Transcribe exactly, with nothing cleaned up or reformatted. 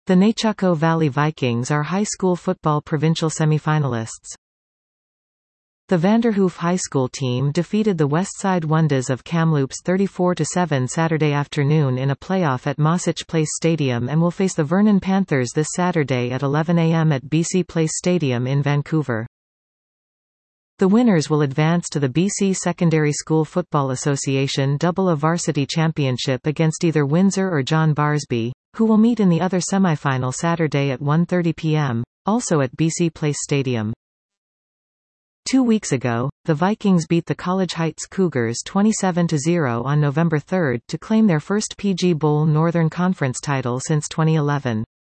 The Nechako Valley Vikings are high school football provincial semifinalists. The Vanderhoof High School team defeated the Westside Wonders of Kamloops thirty-four to seven Saturday afternoon in a playoff at Mossach Place Stadium and will face the Vernon Panthers this Saturday at eleven a m at B C Place Stadium in Vancouver. The winners will advance to the B C Secondary School Football Association Double-A Varsity Championship against either Windsor or John Barsby, who will meet in the other semifinal Saturday at one thirty p m, also at B C Place Stadium. Two weeks ago, the Vikings beat the College Heights Cougars twenty-seven to zero on November third to claim their first P G Bowl Northern Conference title since twenty eleven.